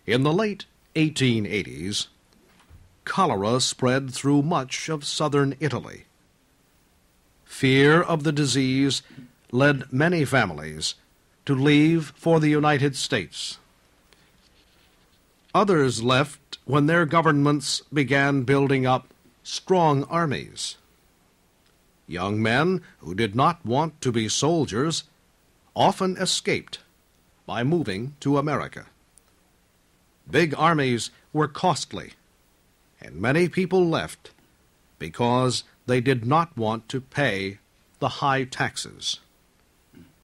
In the late 1880s, cholera spread through much of southern Italy. Fear of the disease led many families to leave for the United States. Others left when their governments began building up strong armies. Young men who did not want to be soldiers often escaped by moving to America. Big armies were costly, and many people left because they did not want to pay the high taxes.